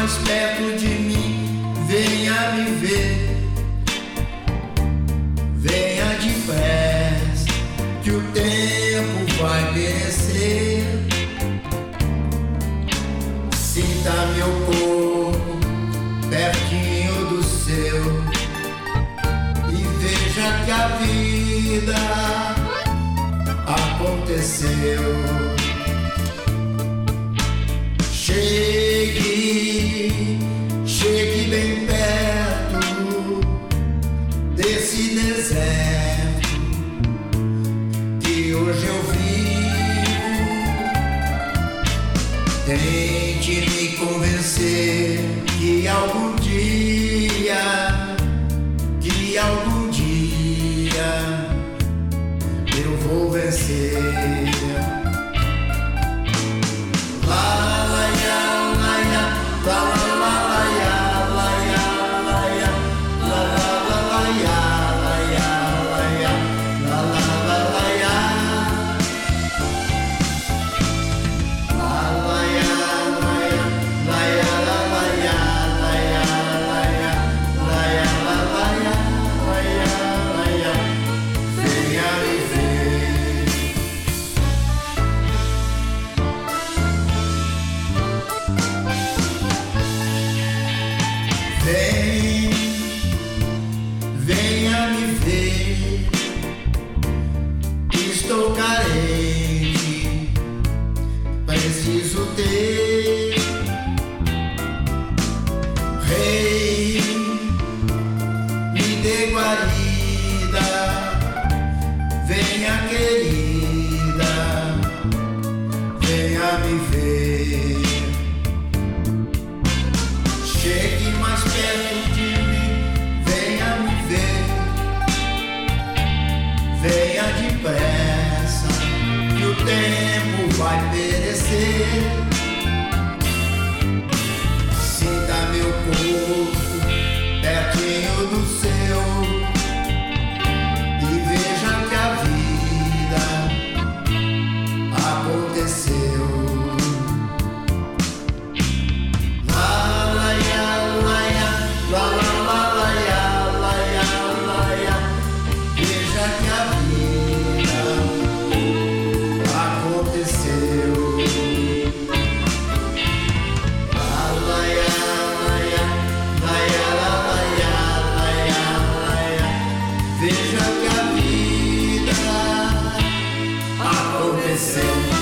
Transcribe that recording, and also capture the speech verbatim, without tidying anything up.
mais perto de mim, venha me ver. Venha depressa, que o tempo vai perecer. Sinta meu corpo pertinho do seu e veja que a vida aconteceu. Chegue, chegue bem perto desse deserto que hoje eu vivo. Tente me convencer que algum dia, que algum dia eu vou vencer. Vem, venha me ver, estou carente, preciso ter. Rei, me dê guarida, venha querida, venha me ver. Chegue mais perto de mim, venha me ver. Venha depressa, que o tempo vai perecer. Sinta meu corpo pertinho do seu e veja que a vida aconteceu. Veja que a vida aconteceu.